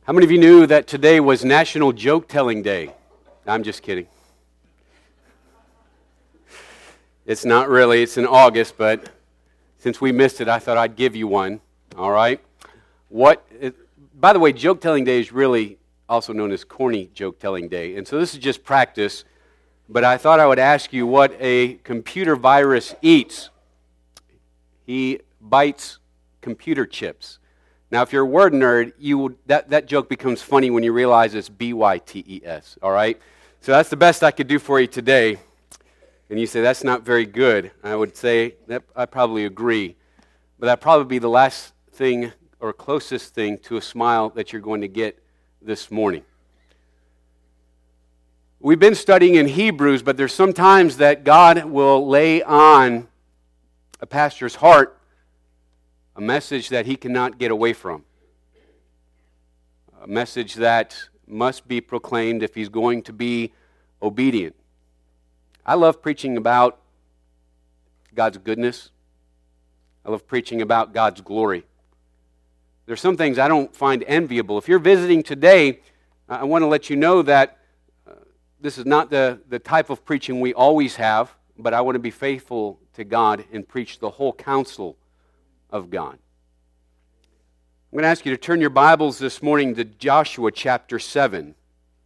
How many of you knew that today was National Joke Telling Day? I'm just kidding. It's not really. It's in August, but since we missed it, I thought I'd give you one. All right? By the way, Joke Telling Day is really also known as Corny Joke Telling Day. And so this is just practice, but I thought I would ask you what a computer virus eats. He bites computer chips. Now, if you're a word nerd, that joke becomes funny when you realize it's B-Y-T-E-S, all right? So that's the best I could do for you today. And you say, that's not very good. I would say, that I probably agree. But that'd probably be the last thing or closest thing to a smile that you're going to get this morning. We've been studying in Hebrews, but there's some times that God will lay on a pastor's heart a message that he cannot get away from. A message that must be proclaimed if he's going to be obedient. I love preaching about God's goodness. I love preaching about God's glory. There's some things I don't find enviable. If you're visiting today, I want to let you know that this is not the type of preaching we always have, but I want to be faithful to God and preach the whole counsel of God. I'm going to ask you to turn your Bibles this morning to Joshua chapter 7.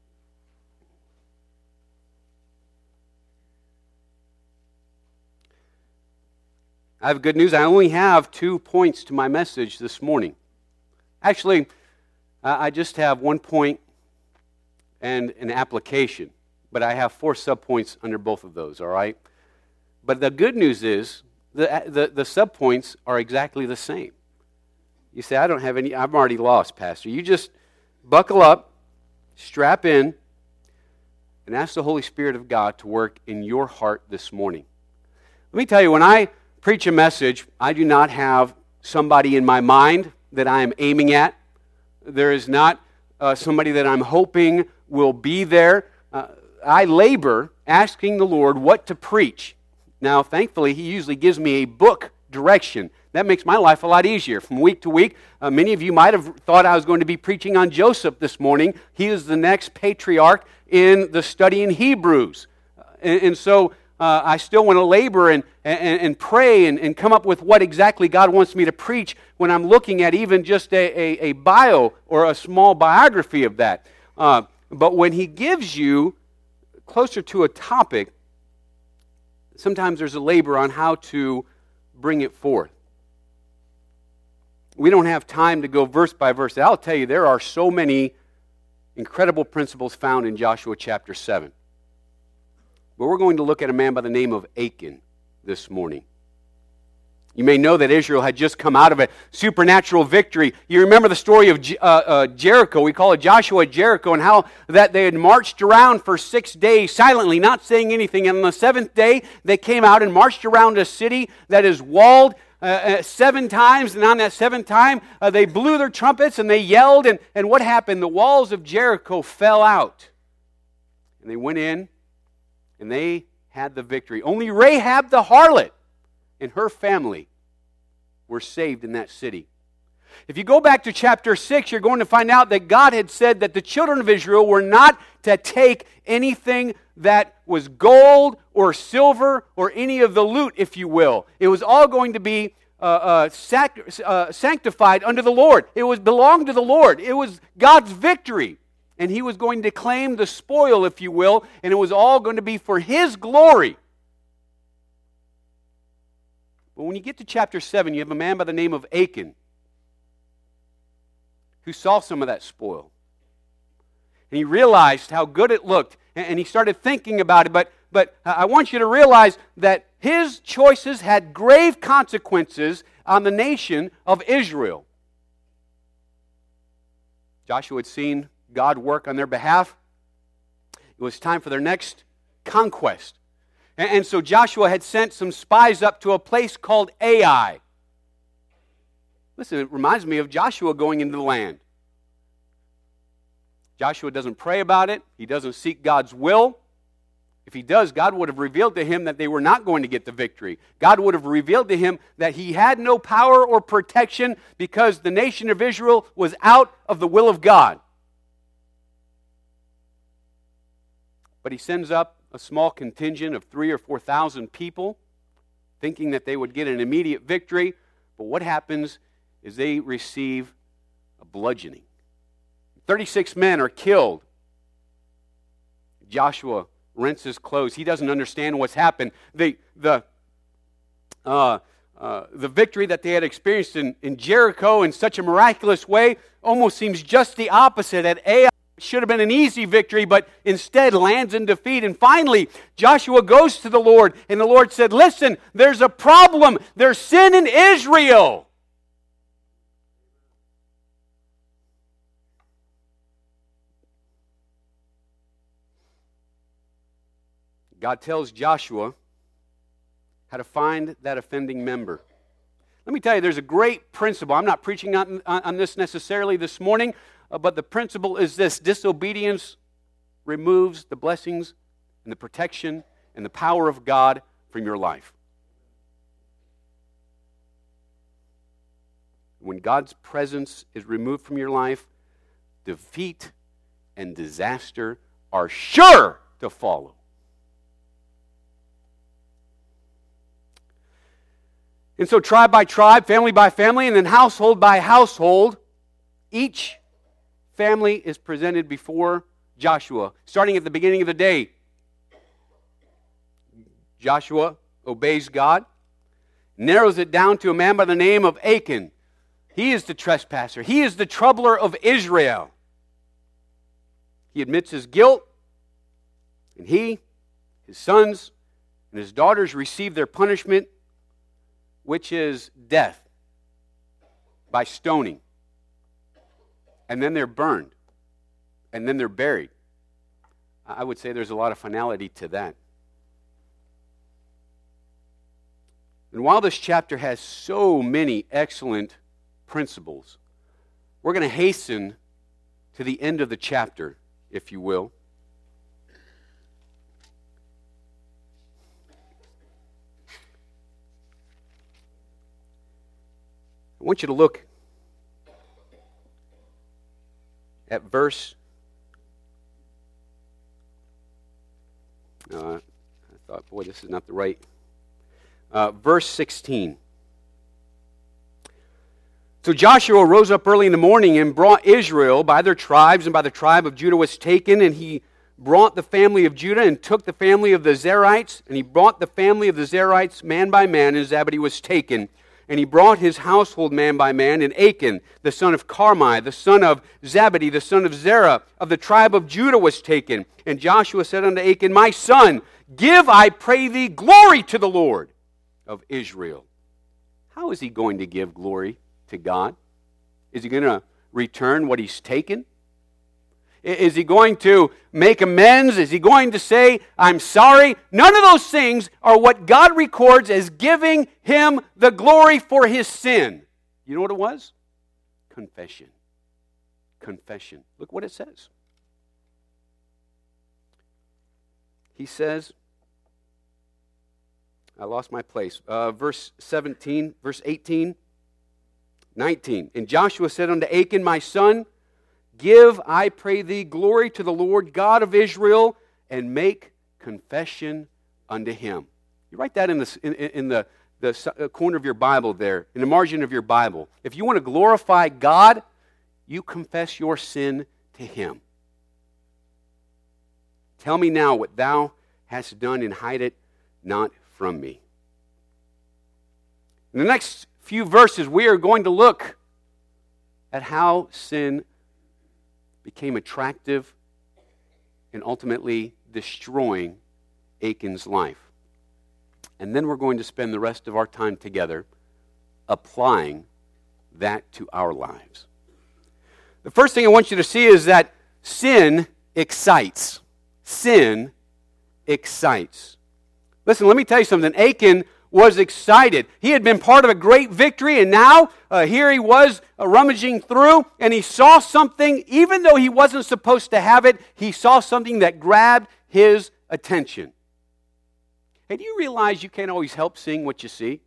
I have good news. I only have 2 points to my message this morning. Actually, I just have 1 point and an application, but I have 4 subpoints under both of those, all right? But the good news is the subpoints are exactly the same. You say, I don't have any, I'm already lost, Pastor. You just buckle up, strap in, and ask the Holy Spirit of God to work in your heart this morning. Let me tell you, when I preach a message, I do not have somebody in my mind that I am aiming at. There is not somebody that I'm hoping will be there. I labor asking the Lord what to preach. Now, thankfully, He usually gives me a book direction. That makes my life a lot easier. From week to week, many of you might have thought I was going to be preaching on Joseph this morning. He is the next patriarch in the study in Hebrews. And so I still want to labor and pray and come up with what exactly God wants me to preach when I'm looking at even just a bio or a small biography of that. But when He gives you closer to a topic, sometimes there's a labor on how to bring it forth. We don't have time to go verse by verse. I'll tell you, there are so many incredible principles found in Joshua chapter 7. But we're going to look at a man by the name of Achan this morning. You may know that Israel had just come out of a supernatural victory. You remember the story of Jericho. We call it Joshua at Jericho, and how that they had marched around for 6 days silently, not saying anything. And on the 7th day, they came out and marched around a city that is walled 7 times. And on that 7th time, they blew their trumpets and they yelled. And what happened? The walls of Jericho fell out. And they went in and they had the victory. Only Rahab the harlot and her family were saved in that city. If you go back to chapter 6, you're going to find out that God had said that the children of Israel were not to take anything that was gold or silver or any of the loot, if you will. It was all going to be sanctified unto the Lord. It was belonged to the Lord. It was God's victory. And He was going to claim the spoil, if you will, and it was all going to be for His glory. But when you get to chapter 7, you have a man by the name of Achan who saw some of that spoil. And he realized how good it looked, and he started thinking about it. But I want you to realize that his choices had grave consequences on the nation of Israel. Joshua had seen God work on their behalf. It was time for their next conquest. And so Joshua had sent some spies up to a place called Ai. Listen, it reminds me of Joshua going into the land. Joshua doesn't pray about it. He doesn't seek God's will. If he does, God would have revealed to him that they were not going to get the victory. God would have revealed to him that he had no power or protection because the nation of Israel was out of the will of God. but he sends up a small contingent of 3,000 or 4,000 people, thinking that they would get an immediate victory. But what happens is they receive a bludgeoning. 36 men are killed. Joshua rents his clothes. He doesn't understand what's happened. The victory that they had experienced in Jericho in such a miraculous way almost seems just the opposite. At Ai, it should have been an easy victory, but instead lands in defeat. And finally, Joshua goes to the Lord, and the Lord said, listen, there's a problem. There's sin in Israel. God tells Joshua how to find that offending member. Let me tell you, there's a great principle. I'm not preaching on this necessarily this morning, but the principle is this: disobedience removes the blessings and the protection and the power of God from your life. When God's presence is removed from your life, defeat and disaster are sure to follow. And so tribe by tribe, family by family, and then household by household, each family is presented before Joshua, starting at the beginning of the day. Joshua obeys God, narrows it down to a man by the name of Achan. He is the trespasser. He is the troubler of Israel. He admits his guilt, and he, his sons, and his daughters receive their punishment, which is death by stoning. And then they're burned. And then they're buried. I would say there's a lot of finality to that. And while this chapter has so many excellent principles, we're going to hasten to the end of the chapter, if you will. I want you to look at verse. I thought, boy, this is not the right. Verse 16. So Joshua rose up early in the morning and brought Israel by their tribes, and by the tribe of Judah was taken, and he brought the family of Judah and took the family of the Zerites, and he brought the family of the Zerites man by man, and Zabadi was taken. And he brought his household man by man, and Achan, the son of Carmi, the son of Zabadi, the son of Zerah, of the tribe of Judah was taken. And Joshua said unto Achan, my son, give, I pray thee, glory to the Lord of Israel. How is he going to give glory to God? Is he going to return what he's taken? Is he going to make amends? Is he going to say, I'm sorry? None of those things are what God records as giving him the glory for his sin. You know what it was? Confession. Confession. Look what it says. He says, I lost my place. Verse 17, verse 18, 19. And Joshua said unto Achan, my son, give, I pray thee, glory to the Lord God of Israel, and make confession unto him. You write that in the corner of your Bible there, in the margin of your Bible. If you want to glorify God, you confess your sin to him. Tell me now what thou hast done, and hide it not from me. In the next few verses, we are going to look at how sin became attractive and ultimately destroying Achan's life. And then we're going to spend the rest of our time together applying that to our lives. The first thing I want you to see is that sin excites. Sin excites. Listen, let me tell you something. Achan was excited. He had been part of a great victory, and now here he was rummaging through, and he saw something, even though he wasn't supposed to have it, he saw something that grabbed his attention. Hey, do you realize you can't always help seeing what you see?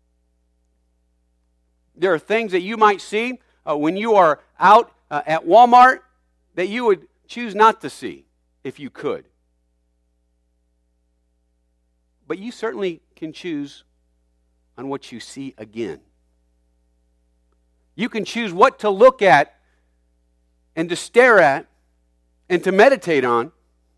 There are things that you might see when you are out at Walmart that you would choose not to see if you could. But you certainly can choose on what you see again. You can choose what to look at and to stare at and to meditate on.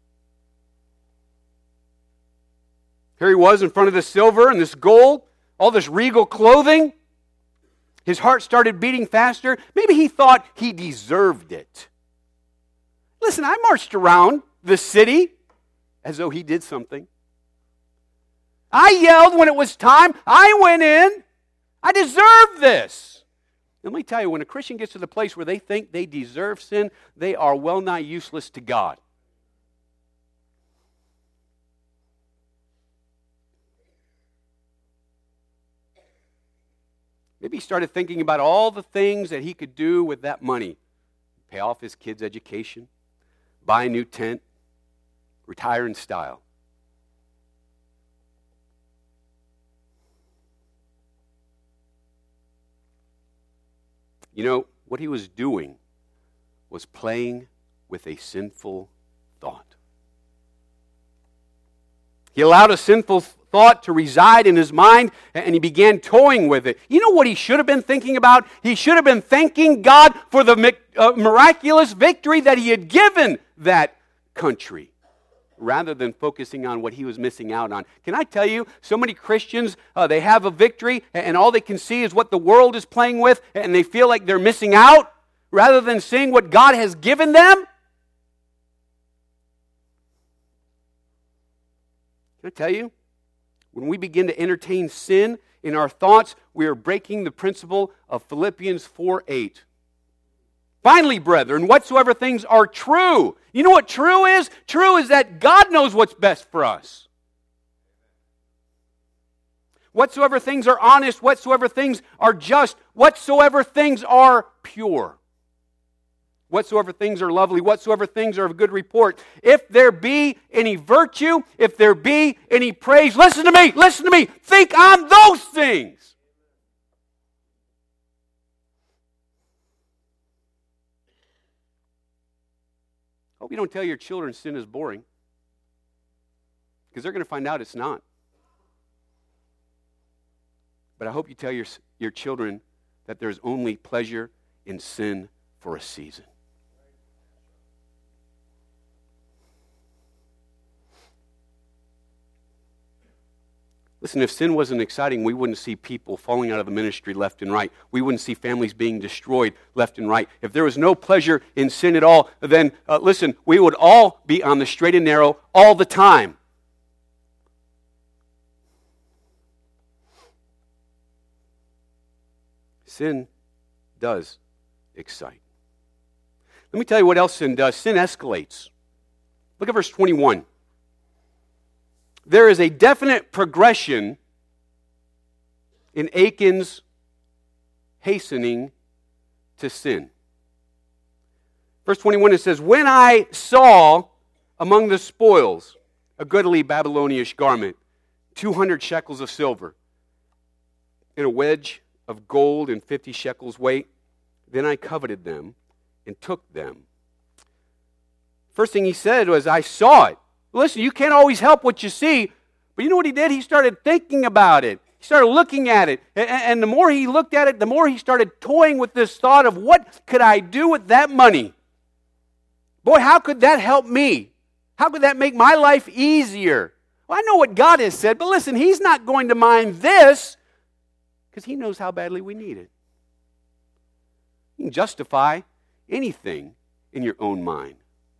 Here he was in front of this silver and this gold, all this regal clothing. His heart started beating faster. Maybe he thought he deserved it. Listen, I marched around the city as though he did something. I yelled when it was time. I went in. I deserve this. Let me tell you, when a Christian gets to the place where they think they deserve sin, they are well nigh useless to God. Maybe he started thinking about all the things that he could do with that money. Pay off his kids' education, buy a new tent, retire in style. You know, what he was doing was playing with a sinful thought. He allowed a sinful thought to reside in his mind, and he began toying with it. You know what he should have been thinking about? He should have been thanking God for the miraculous victory that he had given that country, rather than focusing on what he was missing out on. Can I tell you, so many Christians, they have a victory, and all they can see is what the world is playing with, and they feel like they're missing out, rather than seeing what God has given them? Can I tell you, when we begin to entertain sin in our thoughts, we are breaking the principle of Philippians 4:8. Finally, brethren, whatsoever things are true. You know what true is? True is that God knows what's best for us. Whatsoever things are honest, whatsoever things are just, whatsoever things are pure. Whatsoever things are lovely, whatsoever things are of good report. If there be any virtue, if there be any praise, listen to me, think on those things. Hope you don't tell your children sin is boring, because they're going to find out it's not. But I hope you tell your children that there's only pleasure in sin for a season. Listen, if sin wasn't exciting, we wouldn't see people falling out of the ministry left and right. We wouldn't see families being destroyed left and right. If there was no pleasure in sin at all, then, listen, we would all be on the straight and narrow all the time. Sin does excite. Let me tell you what else sin does. Sin escalates. Look at verse 21. There is a definite progression in Achan's hastening to sin. Verse 21, it says, when I saw among the spoils a goodly Babylonish garment, 200 shekels of silver, and a wedge of gold and 50 shekels weight, then I coveted them and took them. First thing he said was, I saw it. Listen, you can't always help what you see, but you know what he did? He started thinking about it. He started looking at it. And the more he looked at it, the more he started toying with this thought of, what could I do with that money? Boy, how could that help me? How could that make my life easier? Well, I know what God has said, but listen, He's not going to mind this because He knows how badly we need it. You can justify anything in your own mind.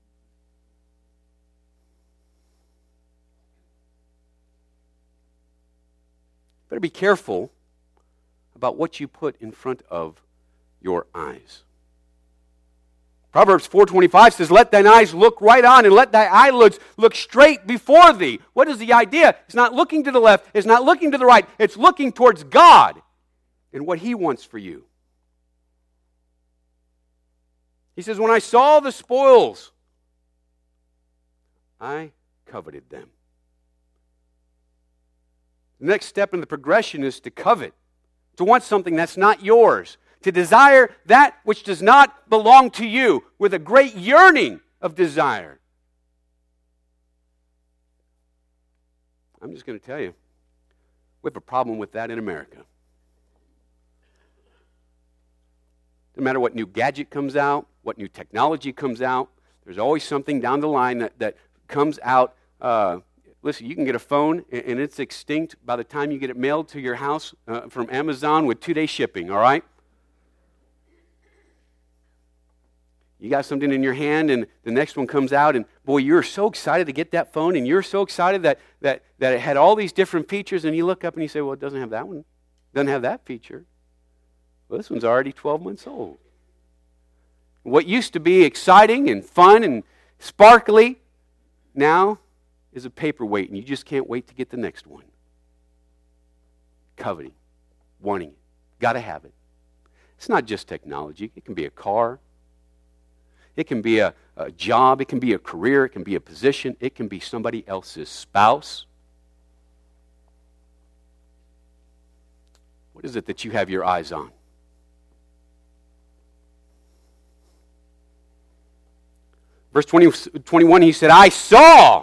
Better be careful about what you put in front of your eyes. Proverbs 4:25 says, let thine eyes look right on, and let thy eyelids look straight before thee. What is the idea? It's not looking to the left, it's not looking to the right, it's looking towards God and what He wants for you. He says, when I saw the spoils, I coveted them. The next step in the progression is to covet, to want something that's not yours, to desire that which does not belong to you with a great yearning of desire. I'm just going to tell you, we have a problem with that in America. No matter what new gadget comes out, what new technology comes out, there's always something down the line that comes out. Listen, you can get a phone, and it's extinct by the time you get it mailed to your house from Amazon with 2-day shipping, all right? You got something in your hand, and the next one comes out, and boy, you're so excited to get that phone, and you're so excited that it had all these different features, and you look up and you say, well, it doesn't have that one. It doesn't have that feature. Well, this one's already 12 months old. What used to be exciting and fun and sparkly now is a paperweight, and you just can't wait to get the next one. Coveting, wanting it, got to have it. It's not just technology. It can be a car. It can be a job. It can be a career. It can be a position. It can be somebody else's spouse. What is it that you have your eyes on? Verse 21, he said, I saw.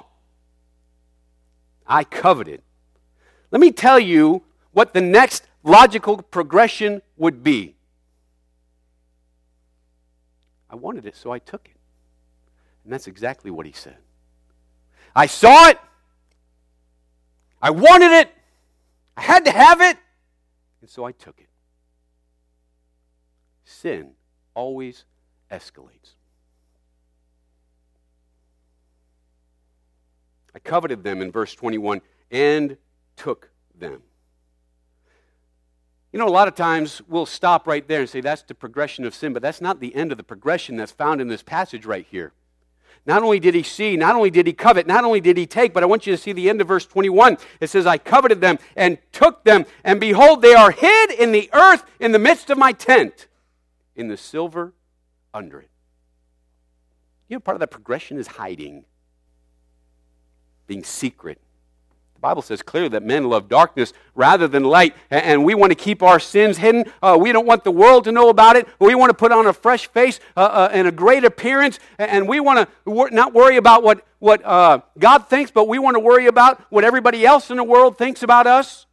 I coveted. Let me tell you what the next logical progression would be. I wanted it, so I took it. And that's exactly what he said. I saw it. I wanted it. I had to have it. And so I took it. Sin always escalates. I coveted them in verse 21 and took them. You know, a lot of times we'll stop right there and say that's the progression of sin, but that's not the end of the progression that's found in this passage right here. Not only did he see, not only did he covet, not only did he take, but I want you to see the end of verse 21. It says, I coveted them and took them, and behold, they are hid in the earth in the midst of my tent, in the silver under it. You know, part of that progression is hiding, being secret. The Bible says clearly that men love darkness rather than light, and we want to keep our sins hidden. We don't want the world to know about it. We want to put on a fresh face and a great appearance, and we want to not worry about what God thinks, but we want to worry about what everybody else in the world thinks about us.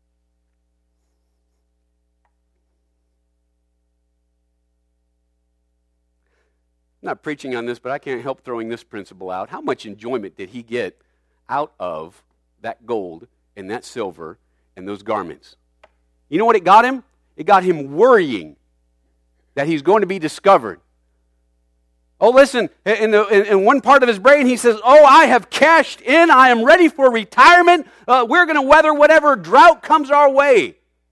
I'm not preaching on this, but I can't help throwing this principle out. How much enjoyment did he get out of that gold and that silver and those garments? You know what it got him? It got him worrying that he's going to be discovered. Oh, listen, in one part of his brain he says, oh, I have cashed in. I am ready for retirement. We're going to weather whatever drought comes our way.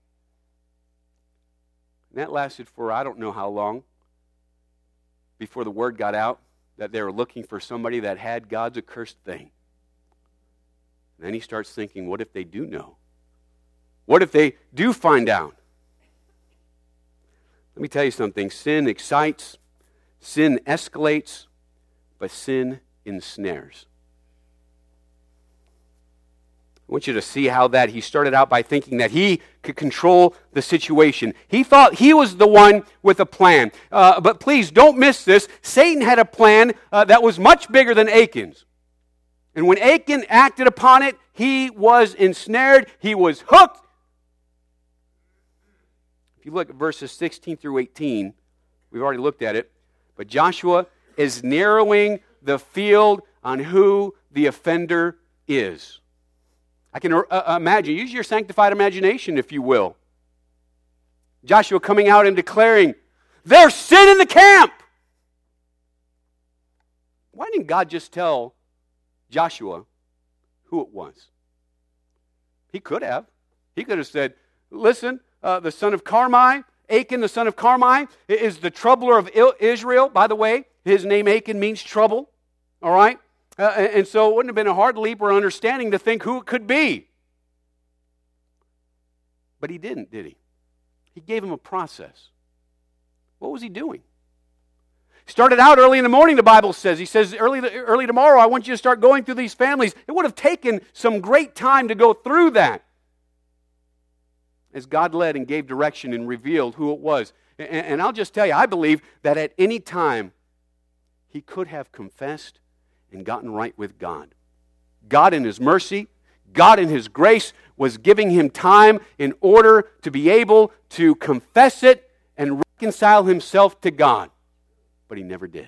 And that lasted for I don't know how long before the word got out that they were looking for somebody that had God's accursed thing. And then he starts thinking, what if they do know? What if they do find out? Let me tell you something. Sin excites, sin escalates, but sin ensnares. I want you to see how that he started out by thinking that he could control the situation. He thought he was the one with a plan. But please don't miss this. Satan had a plan that was much bigger than Achan's. And when Achan acted upon it, he was ensnared. He was hooked. If you look at verses 16 through 18, we've already looked at it. But Joshua is narrowing the field on who the offender is. I can imagine, use your sanctified imagination, if you will. Joshua coming out and declaring, there's sin in the camp. Why didn't God just tell Joshua who it was? He could have. He could have said, listen, the son of Carmi, Achan, the son of Carmi, is the troubler of Israel. By the way, his name Achan means trouble. All right? And so it wouldn't have been a hard leap or understanding to think who it could be. But he didn't, did he? He gave him a process. What was he doing? Started out early in the morning, the Bible says. He says, early tomorrow, I want you to start going through these families. It would have taken some great time to go through that. As God led and gave direction and revealed who it was. And I'll just tell you, I believe that at any time, he could have confessed and gotten right with God. God in his mercy, God in His grace was giving him time in order to be able to confess it and reconcile himself to God. But he never did.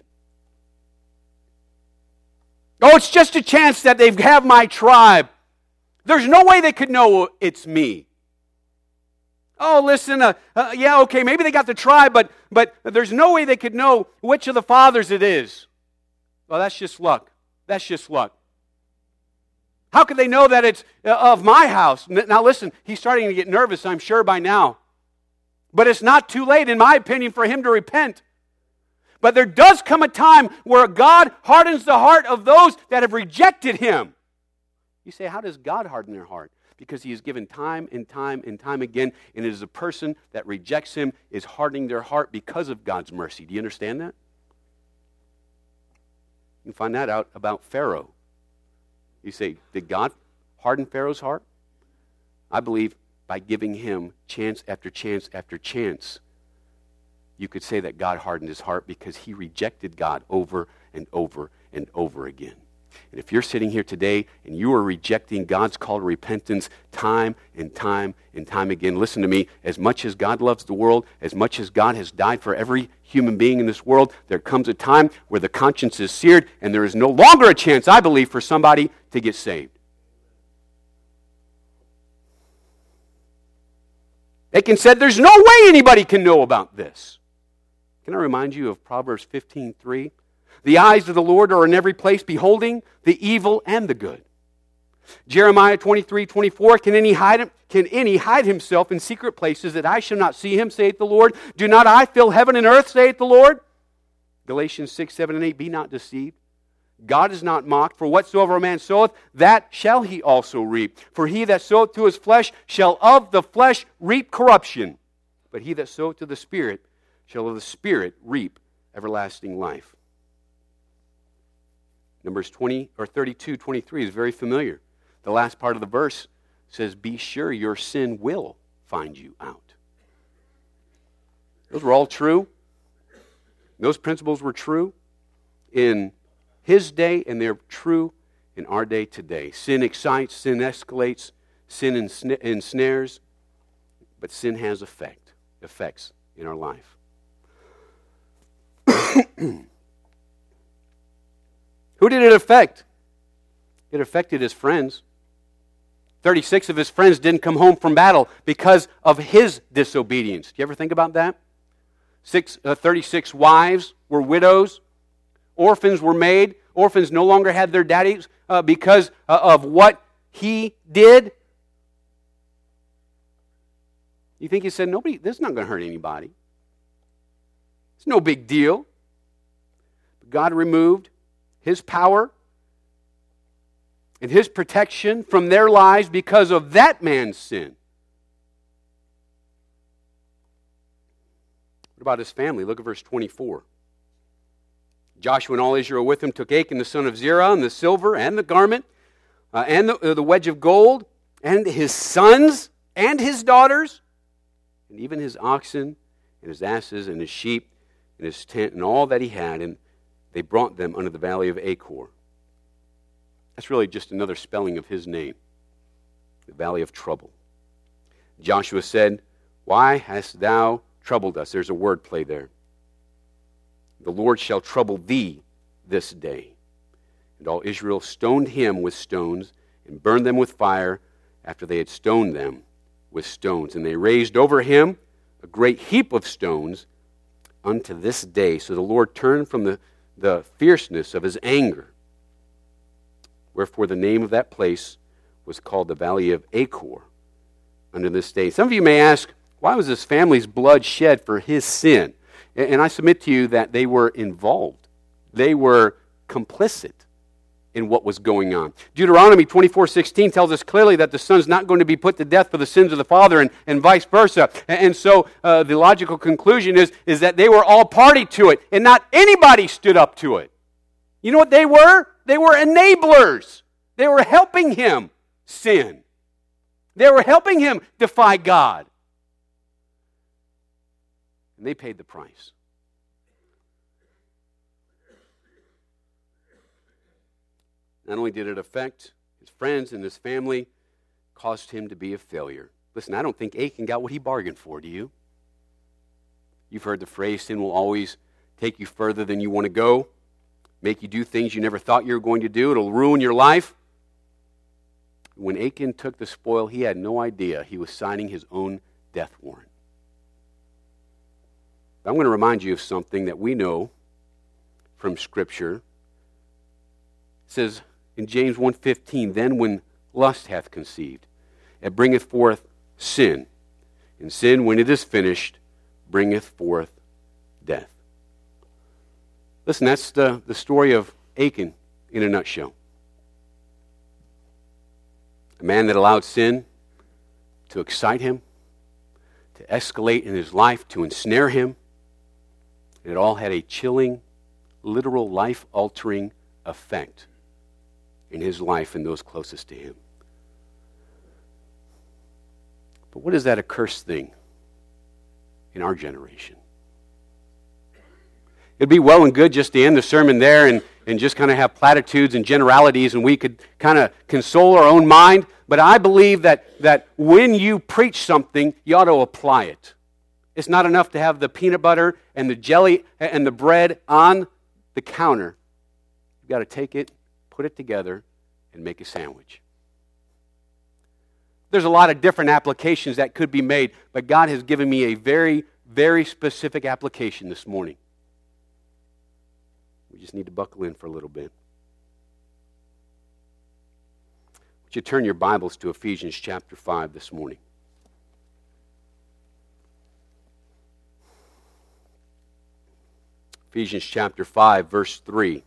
Oh, it's just a chance that they have my tribe. There's no way they could know it's me. Oh, listen, yeah, okay, maybe they got the tribe, but there's no way they could know which of the fathers it is. Well, that's just luck. That's just luck. How could they know that it's of my house? Now listen, he's starting to get nervous, I'm sure, by now. But it's not too late, in my opinion, for him to repent. But there does come a time where God hardens the heart of those that have rejected him. You say, how does God harden their heart? Because he has given time and time and time again, and it is a person that rejects him is hardening their heart because of God's mercy. Do you understand that? You can find that out about Pharaoh. You say, did God harden Pharaoh's heart? I believe by giving him chance after chance after chance, you could say that God hardened his heart because he rejected God over and over and over again. And if you're sitting here today and you are rejecting God's call to repentance time and time and time again, listen to me, as much as God loves the world, as much as God has died for every human being in this world, there comes a time where the conscience is seared and there is no longer a chance, I believe, for somebody to get saved. Achan said, there's no way anybody can know about this. Can I remind you of Proverbs 15:3? The eyes of the Lord are in every place, beholding the evil and the good. Jeremiah 23:24, can any hide himself in secret places that I shall not see him, saith the Lord? Do not I fill heaven and earth, saith the Lord? Galatians 6, 7, and 8, be not deceived. God is not mocked, for whatsoever a man soweth, that shall he also reap. For he that soweth to his flesh shall of the flesh reap corruption. But he that soweth to the Spirit shall of the Spirit reap everlasting life. Numbers 32:23 is very familiar. The last part of the verse says, be sure your sin will find you out. Those were all true. Those principles were true in his day, and they're true in our day today. Sin excites, sin escalates, sin ensnares, but sin has effects in our life. Who did it affect? It affected his friends. 36 of his friends didn't come home from battle because of his disobedience. Do you ever think about that? 36 wives were widows. Orphans were made. Orphans no longer had their daddies because of what he did. You think he said, this is not going to hurt anybody. It's no big deal. But God removed his power and his protection from their lives because of that man's sin. What about his family? Look at verse 24. Joshua and all Israel with him took Achan the son of Zerah and the silver and the garment and the wedge of gold and his sons and his daughters and even his oxen and his asses and his sheep and his tent and all that he had, and they brought them unto the valley of Achor. That's really just another spelling of his name, the valley of trouble. Joshua said, why hast thou troubled us? There's a word play there. The Lord shall trouble thee this day. And all Israel stoned him with stones and burned them with fire after they had stoned them with stones. And they raised over him a great heap of stones unto this day. So the Lord turned from the fierceness of his anger. Wherefore the name of that place was called the Valley of Achor unto this day. Some of you may ask, why was this family's blood shed for his sin? And I submit to you that they were involved. They were complicit in what was going on. Deuteronomy 24:16 tells us clearly that the son's not going to be put to death for the sins of the father and vice versa. And so the logical conclusion is that they were all party to it, and not anybody stood up to it. You know what they were? They were enablers. They were helping him sin. They were helping him defy God. And they paid the price. Not only did it affect his friends and his family caused him to be a failure. Listen, I don't think Achan got what he bargained for, do you? You've heard the phrase, sin will always take you further than you want to go, make you do things you never thought you were going to do. It'll ruin your life. When Achan took the spoil, he had no idea he was signing his own death warrant. But I'm going to remind you of something that we know from Scripture. It says in James 1:15, then when lust hath conceived, it bringeth forth sin. And sin, when it is finished, bringeth forth death. Listen, that's the story of Achan in a nutshell. A man that allowed sin to excite him, to escalate in his life, to ensnare him. And it all had a chilling, literal, life-altering effect in his life and those closest to him. But what is that accursed thing in our generation? It'd be well and good just to end the sermon there and just kind of have platitudes and generalities, and we could kind of console our own mind. But I believe that when you preach something, you ought to apply it. It's not enough to have the peanut butter and the jelly and the bread on the counter. You've got to take it, put it together, and make a sandwich. There's a lot of different applications that could be made, but God has given me a very, very specific application this morning. We just need to buckle in for a little bit. Would you turn your Bibles to Ephesians chapter 5 this morning? Ephesians chapter 5, verse 3.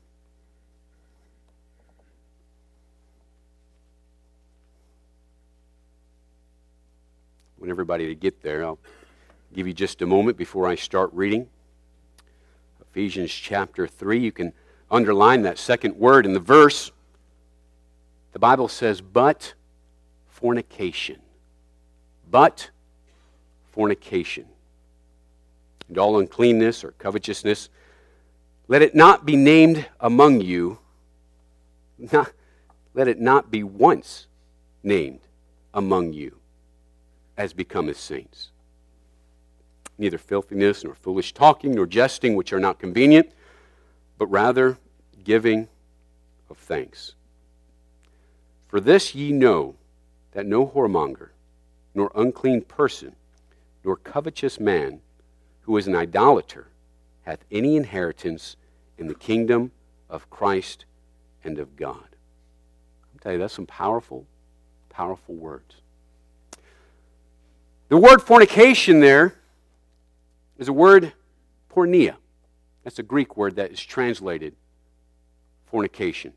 I want everybody to get there. I'll give you just a moment before I start reading. Ephesians chapter 3, you can underline that second word in the verse. The Bible says, but fornication. But fornication. And all uncleanness or covetousness, let it not be named among you, let it not be once named among you, as becometh saints. Neither filthiness, nor foolish talking, nor jesting, which are not convenient, but rather giving of thanks. For this ye know, that no whoremonger, nor unclean person, nor covetous man, who is an idolater, hath any inheritance in the kingdom of Christ and of God. I'll tell you, that's some powerful, powerful words. The word fornication there is a word porneia. That's a Greek word that is translated fornication.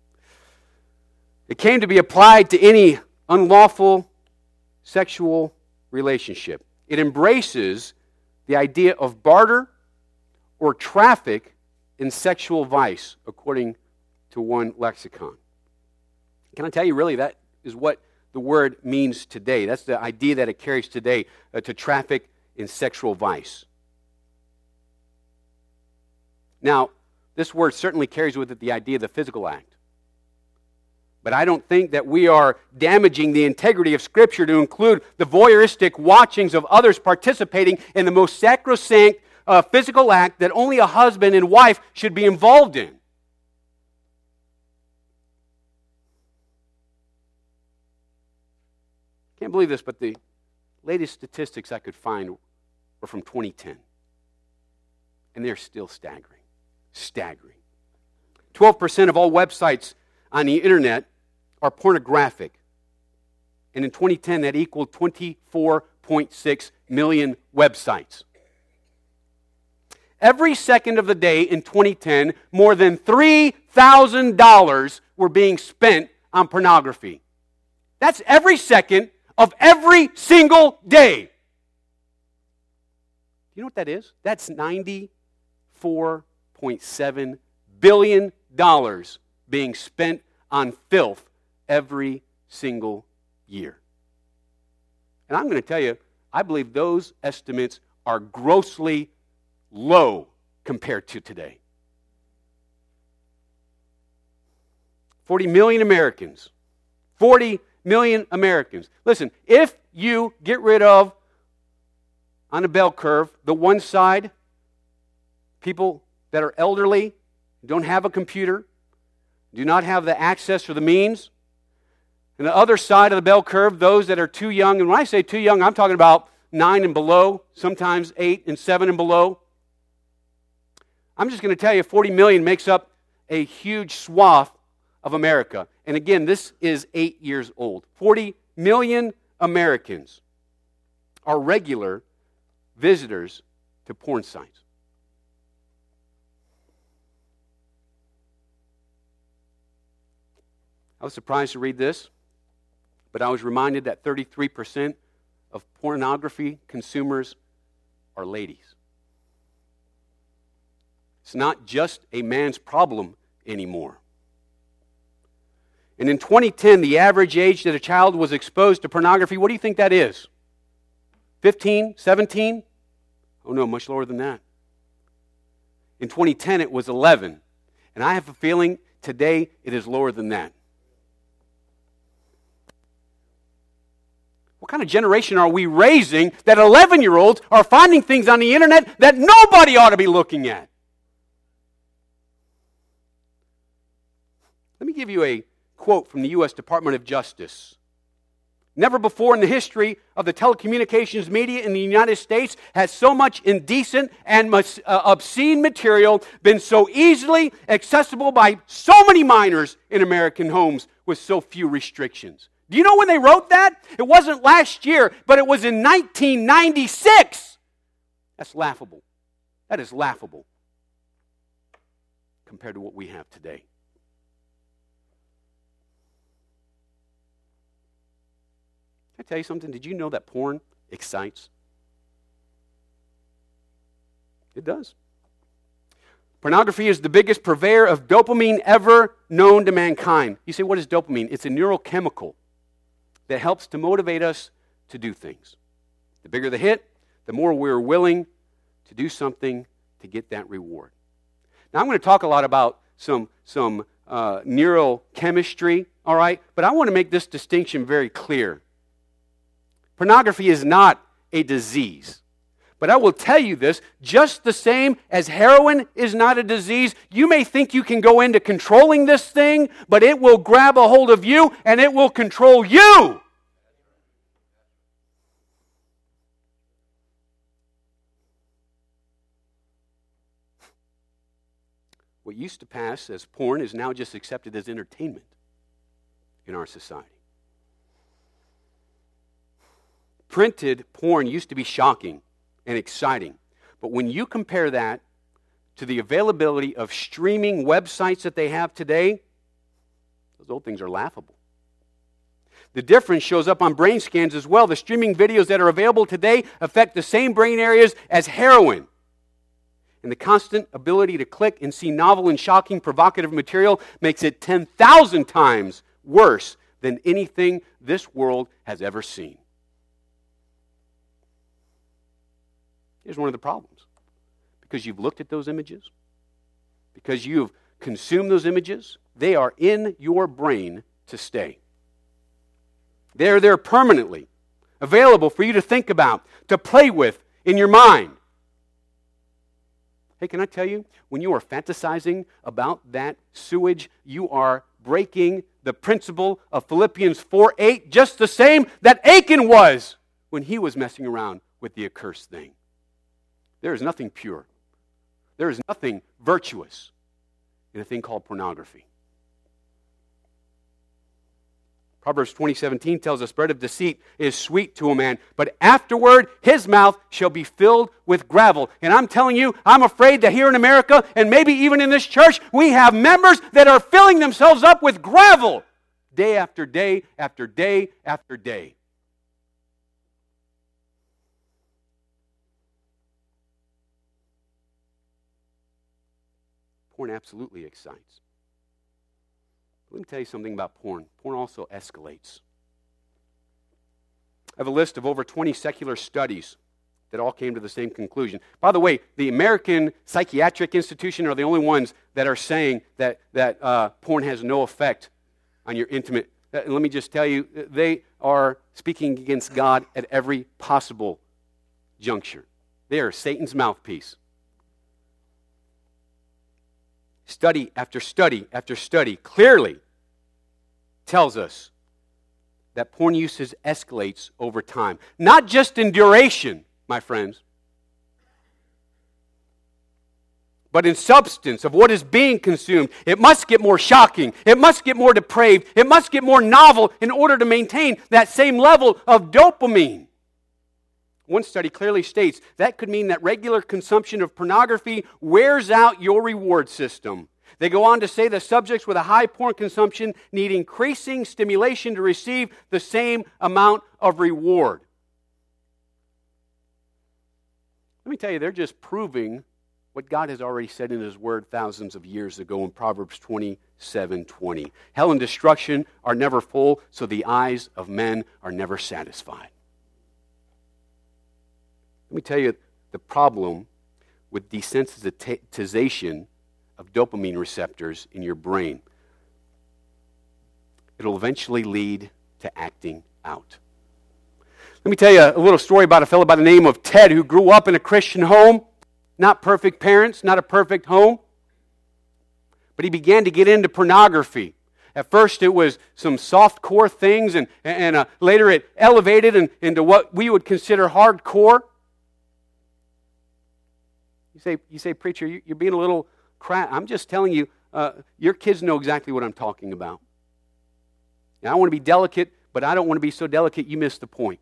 It came to be applied to any unlawful sexual relationship. It embraces the idea of barter or traffic in sexual vice, according to one lexicon. Can I tell you, really, that is what the word means today. That's the idea that it carries today, to traffic in sexual vice. Now, this word certainly carries with it the idea of the physical act. But I don't think that we are damaging the integrity of Scripture to include the voyeuristic watchings of others participating in the most sacrosanct physical act that only a husband and wife should be involved in. Can't believe this, but the latest statistics I could find were from 2010. And they're still staggering. Staggering. 12% of all websites on the internet are pornographic. And in 2010, that equaled 24.6 million websites. Every second of the day in 2010, more than $3,000 were being spent on pornography. That's every second of every single day. You know what that is? That's $94.7 billion being spent on filth every single year. And I'm going to tell you, I believe those estimates are grossly low compared to today. 40 million Americans 40 million Americans. Listen, if you get rid of, on a bell curve, the one side, people that are elderly, don't have a computer, do not have the access or the means, and the other side of the bell curve, those that are too young, and when I say too young, I'm talking about 9 and below, sometimes 8 and 7 and below. I'm just going to tell you 40 million makes up a huge swath of America. And again, this is 8 years old. 40 million Americans are regular visitors to porn sites. I was surprised to read this, but I was reminded that 33% of pornography consumers are ladies. It's not just a man's problem anymore. And in 2010, the average age that a child was exposed to pornography, what do you think that is? 15, 17? Oh no, much lower than that. In 2010, it was 11. And I have a feeling today it is lower than that. What kind of generation are we raising that 11-year-olds are finding things on the internet that nobody ought to be looking at? Let me give you a quote from the U.S. Department of Justice. Never before in the history of the telecommunications media in the United States has so much indecent and obscene material been so easily accessible by so many minors in American homes with so few restrictions. Do you know when they wrote that? It wasn't last year, but it was in 1996. That's laughable. That is laughable compared to what we have today. Can I tell you something? Did you know that porn excites? It does. Pornography is the biggest purveyor of dopamine ever known to mankind. You say, what is dopamine? It's a neurochemical that helps to motivate us to do things. The bigger the hit, the more we're willing to do something to get that reward. Now, I'm going to talk a lot about some neurochemistry, all right? But I want to make this distinction very clear. Pornography is not a disease. But I will tell you this, just the same as heroin is not a disease, you may think you can go into controlling this thing, but it will grab a hold of you and it will control you. What used to pass as porn is now just accepted as entertainment in our society. Printed porn used to be shocking and exciting. But when you compare that to the availability of streaming websites that they have today, those old things are laughable. The difference shows up on brain scans as well. The streaming videos that are available today affect the same brain areas as heroin. And the constant ability to click and see novel and shocking, provocative material makes it 10,000 times worse than anything this world has ever seen. Here's one of the problems. Because you've looked at those images, because you've consumed those images, they are in your brain to stay. They're there permanently, available for you to think about, to play with in your mind. Hey, can I tell you, when you are fantasizing about that sewage, you are breaking the principle of Philippians 4:8, just the same that Achan was when he was messing around with the accursed thing. There is nothing pure. There is nothing virtuous in a thing called pornography. Proverbs 20:17 tells us, bread of deceit is sweet to a man, but afterward his mouth shall be filled with gravel. And I'm telling you, I'm afraid that here in America, and maybe even in this church, we have members that are filling themselves up with gravel day after day after day after day. Porn absolutely excites. Let me tell you something about porn. Porn also escalates. I have a list of over 20 secular studies that all came to the same conclusion. By the way, the American Psychiatric Institution are the only ones that are saying that porn has no effect on your intimate let me just tell you, they are speaking against God at every possible juncture. They are Satan's mouthpiece. Study after study after study clearly tells us that porn usage escalates over time. Not just in duration, my friends, but in substance of what is being consumed. It must get more shocking. It must get more depraved. It must get more novel in order to maintain that same level of dopamine. One study clearly states that could mean that regular consumption of pornography wears out your reward system. They go on to say that subjects with a high porn consumption need increasing stimulation to receive the same amount of reward. Let me tell you, they're just proving what God has already said in His Word thousands of years ago in Proverbs 27:20. Hell and destruction are never full, so the eyes of men are never satisfied. Let me tell you the problem with desensitization of dopamine receptors in your brain. It'll eventually lead to acting out. Let me tell you a little story about a fellow by the name of Ted who grew up in a Christian home. Not perfect parents, not a perfect home. But he began to get into pornography. At first it was some soft-core things, and later it elevated into what we would consider hardcore. You say, preacher, you're being a little crap. I'm just telling you, your kids know exactly what I'm talking about. Now, I want to be delicate, but I don't want to be so delicate you miss the point.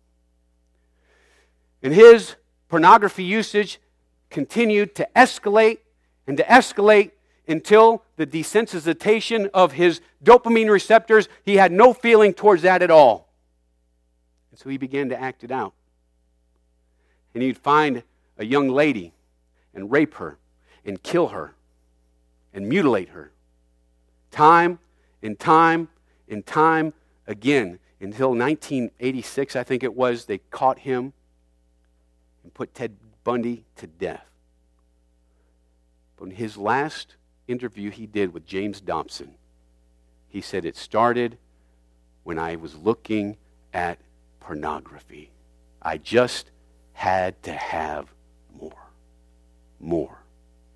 And his pornography usage continued to escalate and to escalate until the desensitization of his dopamine receptors, he had no feeling towards that at all. And so he began to act it out. And he'd find a young lady and rape her and kill her and mutilate her. Time and time and time again until 1986, I think it was, they caught him and put Ted Bundy to death. But in his last interview he did with James Dobson, he said, it started when I was looking at pornography. I just had to have more.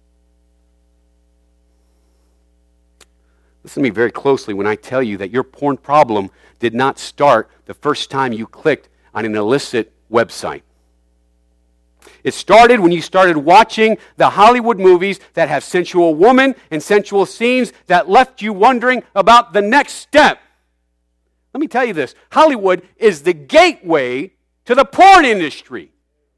Listen to me very closely when I tell you that your porn problem did not start the first time you clicked on an illicit website. It started when you started watching the Hollywood movies that have sensual women and sensual scenes that left you wondering about the next step. Let me tell you this. Hollywood is the gateway to the porn industry.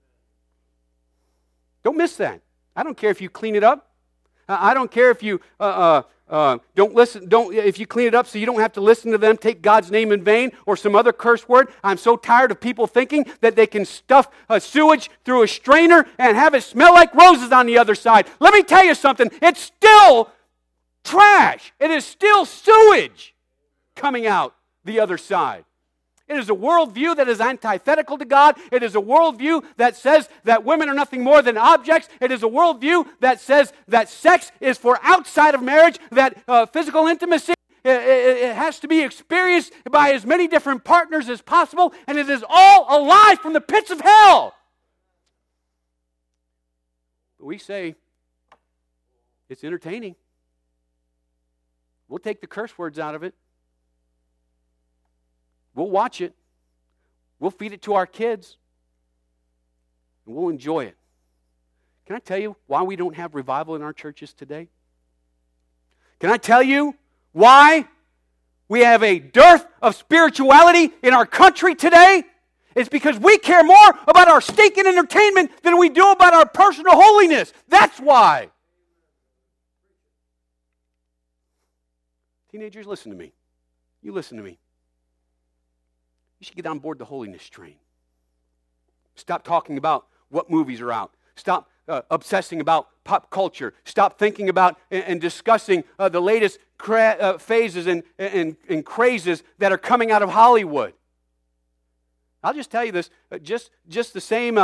Don't miss that. I don't care if you clean it up. I don't care if you don't listen. If you clean it up so you don't have to listen to them take God's name in vain or some other curse word. I'm so tired of people thinking that they can stuff sewage through a strainer and have it smell like roses on the other side. Let me tell you something. It's still trash. It is still sewage coming out the other side. It is a worldview that is antithetical to God. It is a worldview that says that women are nothing more than objects. It is a worldview that says that sex is for outside of marriage, that physical intimacy it has to be experienced by as many different partners as possible, and it is all a lie from the pits of hell. We say it's entertaining. We'll take the curse words out of it. We'll watch it. We'll feed it to our kids. And we'll enjoy it. Can I tell you why we don't have revival in our churches today? Can I tell you why we have a dearth of spirituality in our country today? It's because we care more about our stinking entertainment than we do about our personal holiness. That's why. Teenagers, listen to me. You listen to me. You should get on board the holiness train. Stop talking about what movies are out. Stop obsessing about pop culture. Stop thinking about and discussing the latest phases and crazes that are coming out of Hollywood. I'll just tell you this. Just the same,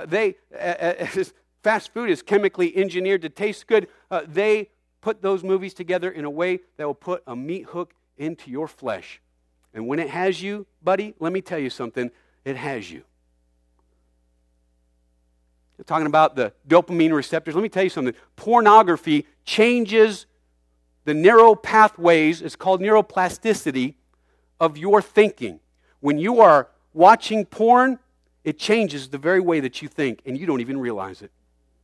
fast food is chemically engineered to taste good. They put those movies together in a way that will put a meat hook into your flesh And when it has you, buddy, let me tell you something, it has you. You're talking about the dopamine receptors. Let me tell you something. Pornography changes the neural pathways, it's called neuroplasticity, of your thinking. When you are watching porn, it changes the very way that you think, and you don't even realize it.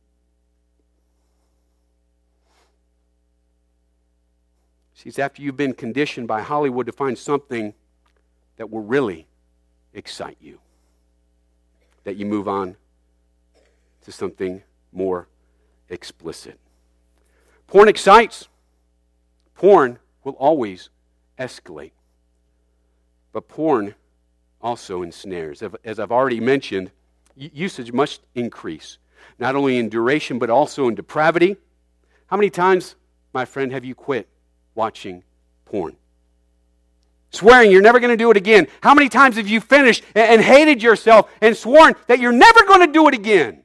See, it's after you've been conditioned by Hollywood to find something that will really excite you, that you move on to something more explicit. Porn excites. Porn will always escalate. But porn also ensnares. As I've already mentioned, usage must increase, not only in duration but also in depravity. How many times, my friend, have you quit watching porn? Swearing you're never going to do it again. How many times have you finished and hated yourself and sworn that you're never going to do it again?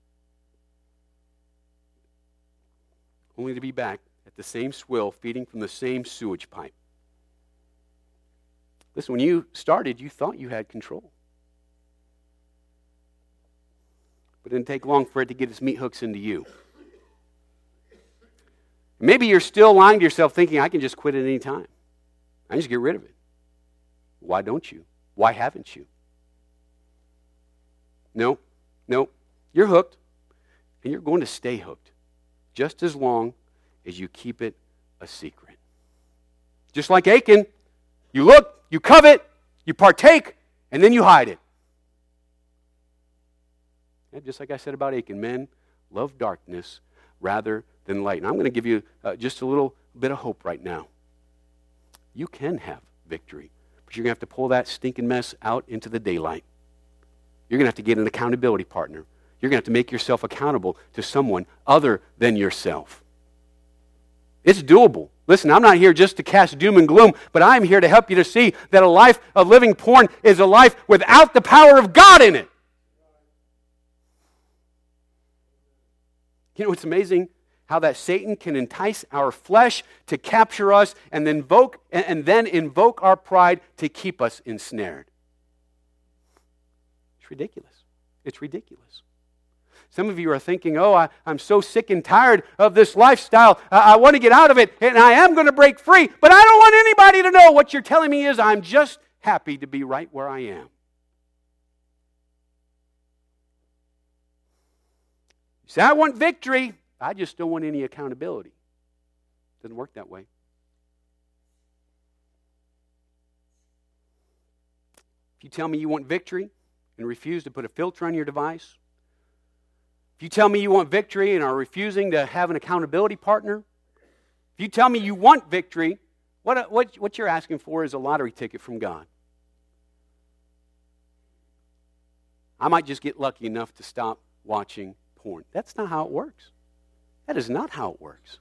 Only to be back at the same swill, feeding from the same sewage pipe. Listen, when you started, you thought you had control. But it didn't take long for it to get its meat hooks into you. Maybe you're still lying to yourself thinking, I can just quit at any time. I can just get rid of it. Why don't you? Why haven't you? No. You're hooked, and you're going to stay hooked just as long as you keep it a secret. Just like Achan, you look, you covet, you partake, and then you hide it. And just like I said about Achan, men love darkness rather than light. And I'm going to give you just a little bit of hope right now. You can have victory, but you're going to have to pull that stinking mess out into the daylight. You're going to have to get an accountability partner. You're going to have to make yourself accountable to someone other than yourself. It's doable. Listen, I'm not here just to cast doom and gloom, but I'm here to help you to see that a life of living porn is a life without the power of God in it. You know, it's amazing how that Satan can entice our flesh to capture us and then invoke our pride to keep us ensnared. It's ridiculous. It's ridiculous. Some of you are thinking, I'm so sick and tired of this lifestyle. I want to get out of it, and I am going to break free, but I don't want anybody to know. What you're telling me is I'm just happy to be right where I am. You say, I want victory. I just don't want any accountability. It doesn't work that way. If you tell me you want victory and refuse to put a filter on your device, if you tell me you want victory and are refusing to have an accountability partner, if you tell me you want victory, what you're asking for is a lottery ticket from God. I might just get lucky enough to stop watching porn. That's not how it works. That is not how it works.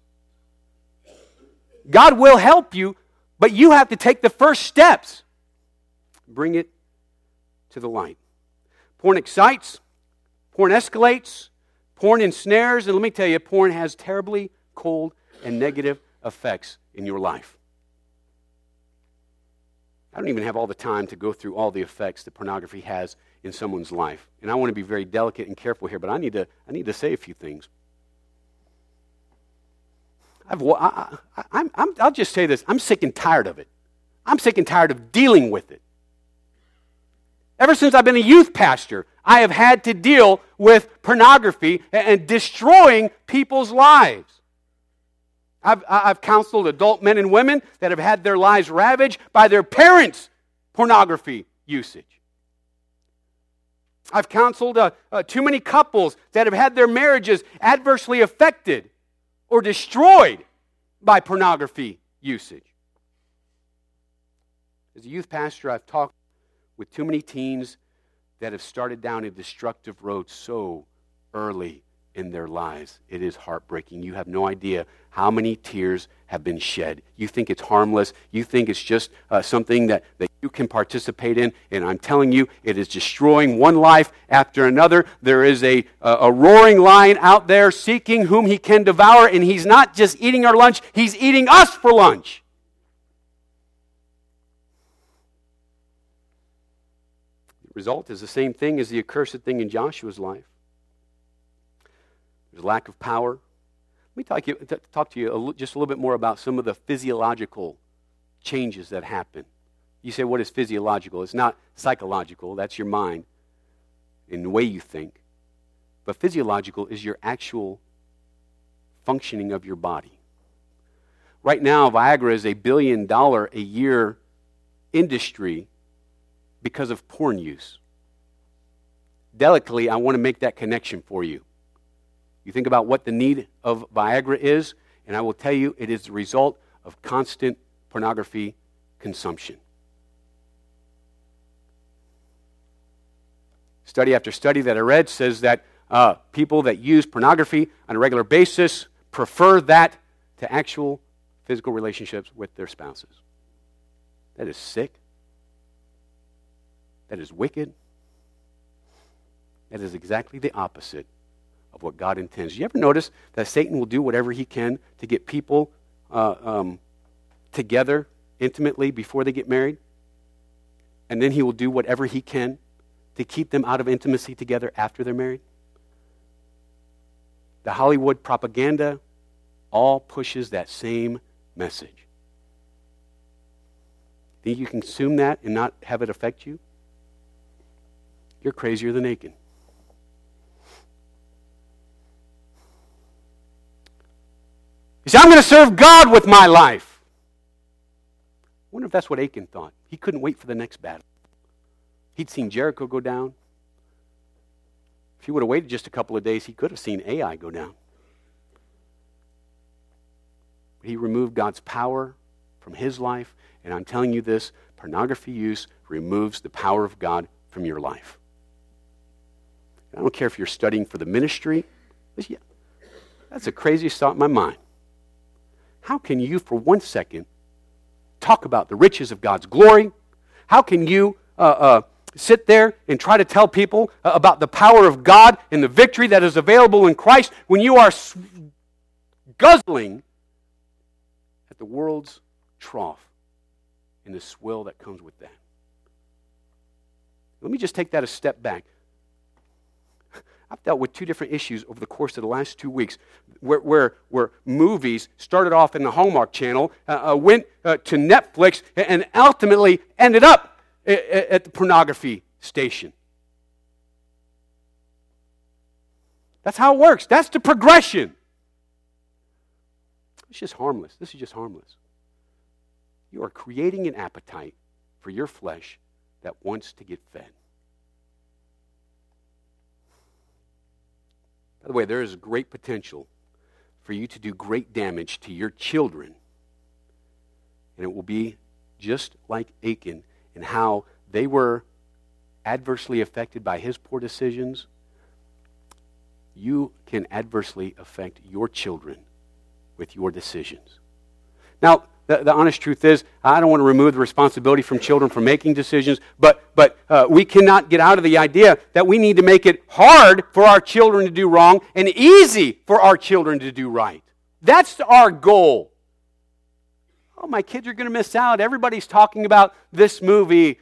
God will help you, but you have to take the first steps. Bring it to the light. Porn excites. Porn escalates. Porn ensnares. And let me tell you, porn has terribly cold and negative effects in your life. I don't even have all the time to go through all the effects that pornography has in someone's life. And I want to be very delicate and careful here, but I need to say a few things. I'll just say this. I'm sick and tired of it. I'm sick and tired of dealing with it. Ever since I've been a youth pastor, I have had to deal with pornography and destroying people's lives. I've counseled adult men and women that have had their lives ravaged by their parents' pornography usage. I've counseled too many couples that have had their marriages adversely affected or destroyed by pornography usage. As a youth pastor, I've talked with too many teens that have started down a destructive road so early in their lives. It is heartbreaking. You have no idea how many tears have been shed. You think it's harmless. You think it's just something that you can participate in. And I'm telling you, it is destroying one life after another. There is a roaring lion out there seeking whom he can devour. And he's not just eating our lunch. He's eating us for lunch. Result is the same thing as the accursed thing in Joshua's life. There's lack of power. Let me talk to you just a little bit more about some of the physiological changes that happen. You say, what is physiological? It's not psychological. That's your mind and the way you think. But physiological is your actual functioning of your body. Right now, Viagra is $1 billion a year industry because of porn use. Delicately, I want to make that connection for you. You think about what the need of Viagra is, and I will tell you it is the result of constant pornography consumption. Study after study that I read says that people that use pornography on a regular basis prefer that to actual physical relationships with their spouses. That is sick. That is wicked. That is exactly the opposite of what God intends. You ever notice that Satan will do whatever he can to get people together intimately before they get married? And then he will do whatever he can to keep them out of intimacy together after they're married? The Hollywood propaganda all pushes that same message. Think you can consume that and not have it affect you? You're crazier than Achan. You say, I'm going to serve God with my life. I wonder if that's what Achan thought. He couldn't wait for the next battle. He'd seen Jericho go down. If he would have waited just a couple of days, he could have seen Ai go down. He removed God's power from his life, and I'm telling you this, pornography use removes the power of God from your life. I don't care if you're studying for the ministry. That's the craziest thought in my mind. How can you, for 1 second, talk about the riches of God's glory? How can you sit there and try to tell people about the power of God and the victory that is available in Christ when you are guzzling at the world's trough and the swill that comes with that? Let me just take that a step back. I've dealt with two different issues over the course of the last 2 weeks where movies started off in the Hallmark Channel, went to Netflix, and ultimately ended up at the pornography station. That's how it works. That's the progression. It's just harmless. This is just harmless. You are creating an appetite for your flesh that wants to get fed. By the way, there is great potential for you to do great damage to your children. And it will be just like Achan and how they were adversely affected by his poor decisions. You can adversely affect your children with your decisions. Now, the honest truth is, I don't want to remove the responsibility from children for making decisions, but we cannot get out of the idea that we need to make it hard for our children to do wrong and easy for our children to do right. That's our goal. Oh, my kids are going to miss out. Everybody's talking about this movie.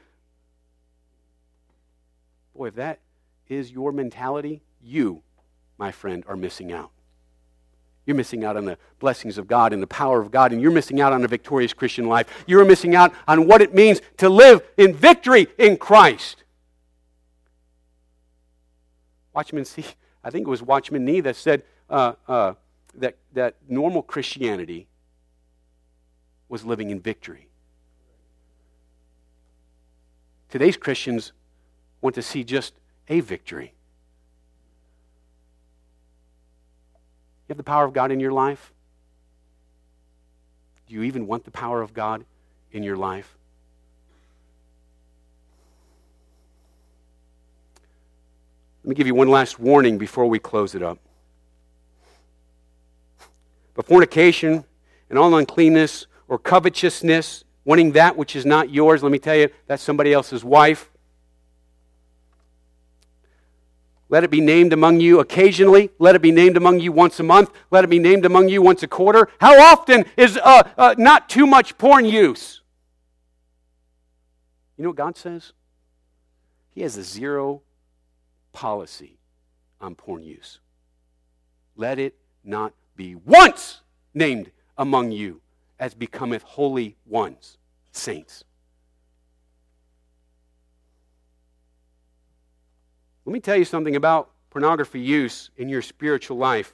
Boy, if that is your mentality, you, my friend, are missing out. You're missing out on the blessings of God and the power of God, and you're missing out on a victorious Christian life. You're missing out on what it means to live in victory in Christ. Watchman C, I think it was Watchman Nee that said that normal Christianity was living in victory. Today's Christians want to see just a victory. You have the power of God in your life? Do you even want the power of God in your life? Let me give you one last warning before we close it up. But fornication and all uncleanness or covetousness, wanting that which is not yours, let me tell you, that's somebody else's wife. Let it be named among you occasionally. Let it be named among you once a month. Let it be named among you once a quarter. How often is not too much porn use? You know what God says? He has a zero policy on porn use. Let it not be once named among you as becometh holy ones, saints. Let me tell you something about pornography use in your spiritual life.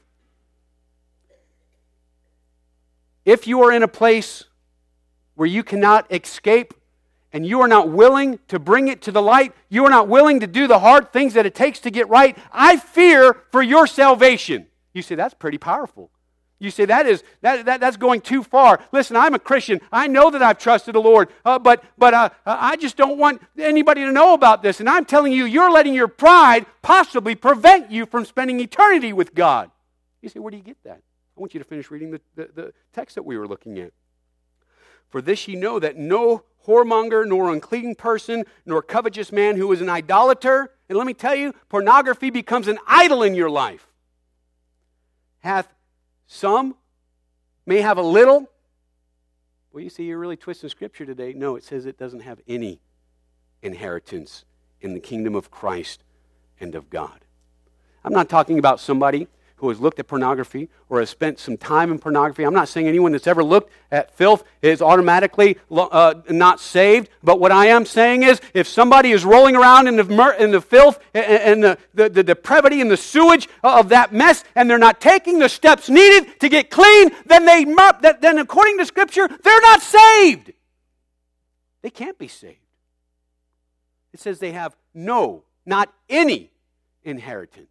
If you are in a place where you cannot escape and you are not willing to bring it to the light, you are not willing to do the hard things that it takes to get right, I fear for your salvation. You say, that's pretty powerful. You say, that's going too far. Listen, I'm a Christian. I know that I've trusted the Lord, but I just don't want anybody to know about this. And I'm telling you, you're letting your pride possibly prevent you from spending eternity with God. You say, where do you get that? I want you to finish reading the text that we were looking at. For this ye know that no whoremonger, nor unclean person, nor covetous man who is an idolater, and let me tell you, pornography becomes an idol in your life, hath some, may have a little. Well, you see, you're really twisting Scripture today. No, it says it doesn't have any inheritance in the kingdom of Christ and of God. I'm not talking about somebody who has looked at pornography or has spent some time in pornography. I'm not saying anyone that's ever looked at filth is automatically not saved. But what I am saying is, if somebody is rolling around in the filth and the depravity and the sewage of that mess, and they're not taking the steps needed to get clean, then according to Scripture, they're not saved. They can't be saved. It says they have no, not any inheritance.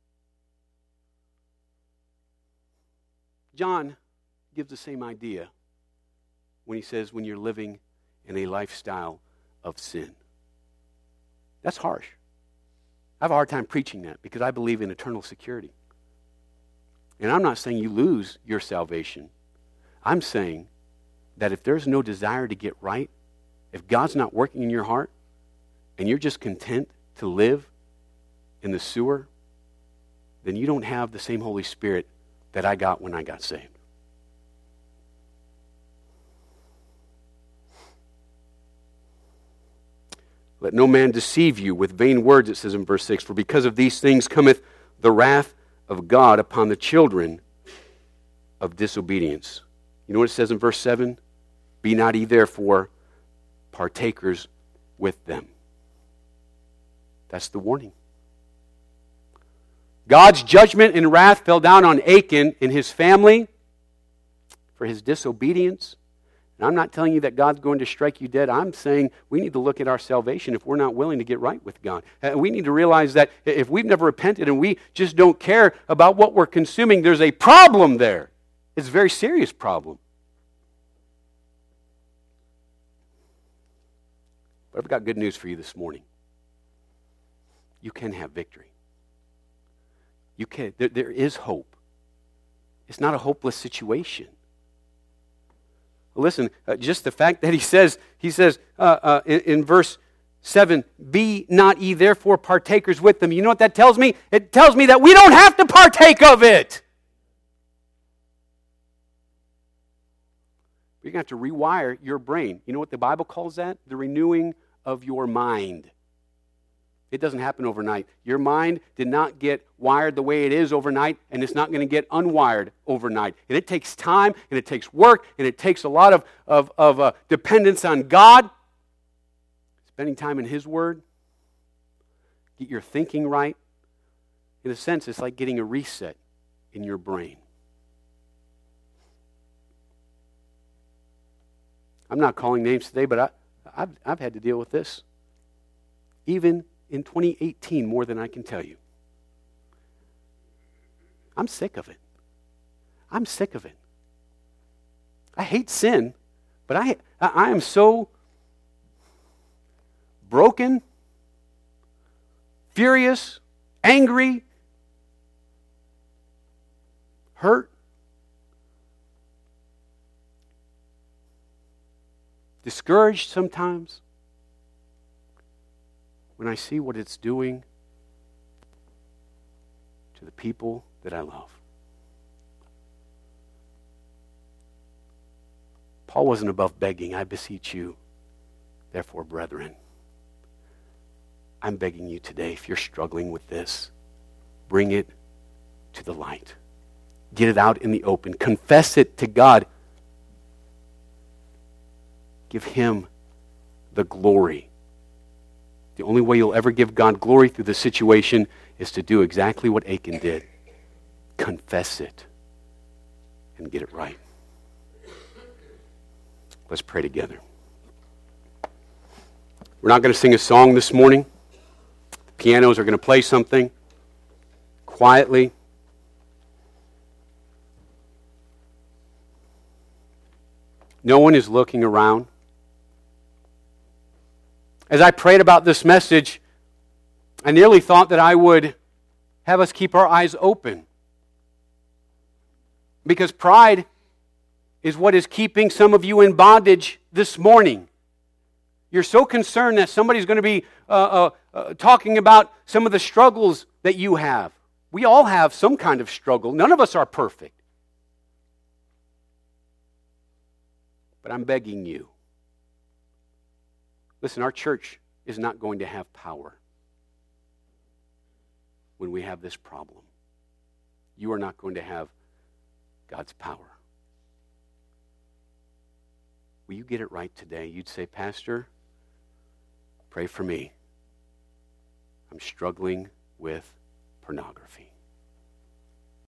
John gives the same idea when he says when you're living in a lifestyle of sin. That's harsh. I have a hard time preaching that because I believe in eternal security. And I'm not saying you lose your salvation. I'm saying that if there's no desire to get right, if God's not working in your heart, and you're just content to live in the sewer, then you don't have the same Holy Spirit that I got when I got saved. Let no man deceive you with vain words, it says in verse 6, for because of these things cometh the wrath of God upon the children of disobedience. You know what it says in verse 7? Be not ye therefore partakers with them. That's the warning. God's judgment and wrath fell down on Achan and his family for his disobedience. And I'm not telling you that God's going to strike you dead. I'm saying we need to look at our salvation if we're not willing to get right with God. We need to realize that if we've never repented and we just don't care about what we're consuming, there's a problem there. It's a very serious problem. But I've got good news for you this morning. You can have victory. You can. There is hope. It's not a hopeless situation. Listen, just the fact that he says in verse 7, be not ye therefore partakers with them. You know what that tells me? It tells me that we don't have to partake of it. You're going to have to rewire your brain. You know what the Bible calls that? The renewing of your mind. It doesn't happen overnight. Your mind did not get wired the way it is overnight, and it's not going to get unwired overnight. And it takes time, and it takes work, and it takes a lot of dependence on God. Spending time in His Word. Get your thinking right. In a sense, it's like getting a reset in your brain. I'm not calling names today, but I've had to deal with this. Even in 2018, more than I can tell you. I'm sick of it. I'm sick of it. I hate sin, but I am so broken, furious, angry, hurt, discouraged sometimes when I see what it's doing to the people that I love. Paul wasn't above begging, I beseech you, therefore, brethren. I'm begging you today, if you're struggling with this, bring it to the light. Get it out in the open. Confess it to God. Give Him the glory. The only way you'll ever give God glory through the situation is to do exactly what Achan did. Confess it and get it right. Let's pray together. We're not going to sing a song this morning. The pianos are going to play something quietly. No one is looking around. As I prayed about this message, I nearly thought that I would have us keep our eyes open. Because pride is what is keeping some of you in bondage this morning. You're so concerned that somebody's going to be talking about some of the struggles that you have. We all have some kind of struggle. None of us are perfect. But I'm begging you. Listen, our church is not going to have power when we have this problem. You are not going to have God's power. Will you get it right today? You'd say, Pastor, pray for me. I'm struggling with pornography.